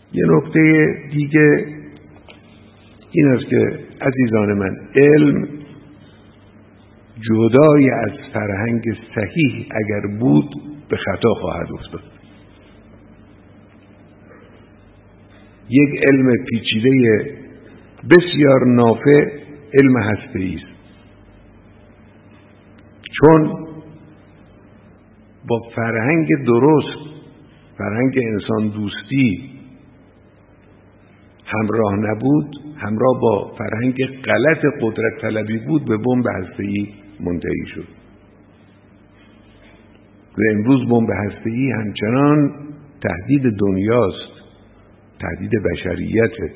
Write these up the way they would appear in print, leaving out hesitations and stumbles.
یه نکته دیگه این است که عزیزان من، علم جدای از فرهنگ صحیح اگر بود به خطا خواهد افتاد. یک علم پیچیده بسیار نافع علم هسته‌ای است، چون با فرهنگ درست، فرهنگ انسان دوستی همراه نبود، همراه با فرهنگ غلط قدرت طلبی بود، به بمب هسته‌ای منتهی شد. و امروز بمب هسته‌ای همچنان تهدید دنیاست، تهدید بشریته.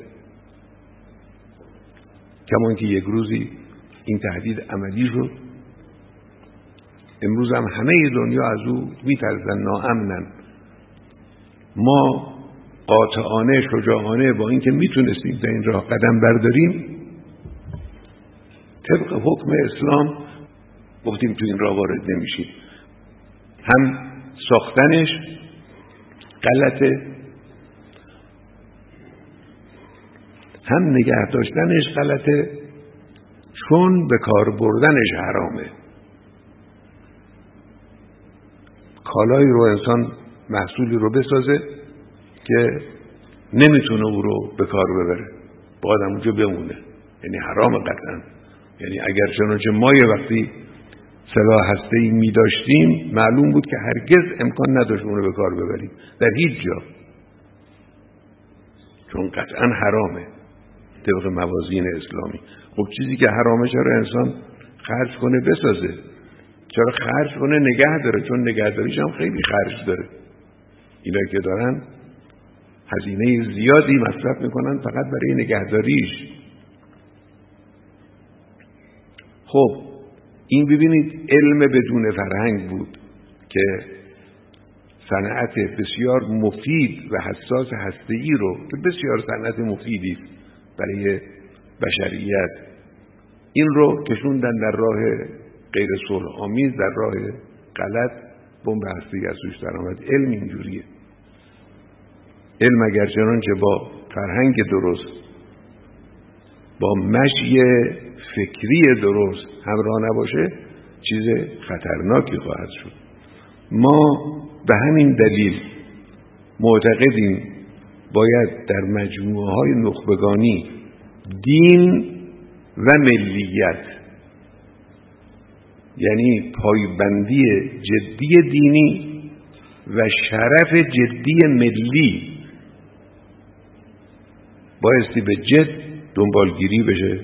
کمان که یک روزی این تهدید عملی شد، امروز هم همه دنیا از او میترسن، ناامنن. ما قاطعانه، شجاعانه با اینکه میتونستیم در این راه قدم برداریم، طبق حکم اسلام گفتیم تو این راه وارد نمیشیم. هم ساختنش غلطه، هم نگه داشتنش غلطه، چون به کار بردنش حرامه. کالایی رو انسان، محصولی رو بسازه که نمیتونه او رو به کار ببره، باید همونجا بمونه، یعنی حرام قطعا. یعنی اگر چنانچه ما یه وقتی سلاح هسته‌ای می داشتیم، معلوم بود که هرگز امکان نداشت اون رو به کار ببریم در هیچ جا، چون قطعا حرامه طبق موازین اسلامی. خب چیزی که حرامه چرا انسان خرج کنه بسازه؟ چرا خرج کنه نگه داره؟ چون نگهداریش هم خیلی خرج داره. اینا که دارن هزینه زیادی مصرف میکنن فقط برای نگهداریش. خب این ببینید علم بدون فرهنگ بود که صنعت بسیار مفید و حساس هسته‌ای رو، که بسیار صنعت مفیدی است برای بشریت، این رو کشوندن در راه غیر صلح آمیز، در راه غلط، بمب هسته‌ای از توش در آمد. علم اینجوریه. علم اگر چنانچه با فرهنگ درست، با مشی فکری درست همراه نباشه، چیز خطرناکی خواهد شد. ما به همین دلیل معتقدیم باید در مجموعه های نخبگانی دین و ملیت، یعنی پایبندی جدی دینی و شرف جدی ملی، بایستی به جد دنبالگیری بشه.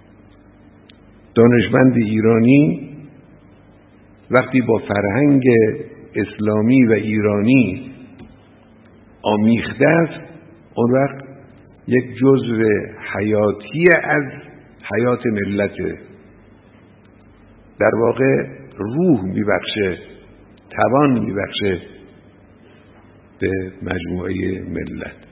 دانشمند ایرانی وقتی با فرهنگ اسلامی و ایرانی آمیخته است، اون وقت یک جزو حیاتی از حیات ملته، در واقع روح میبخشه، توان میبخشه به مجموعه ملت.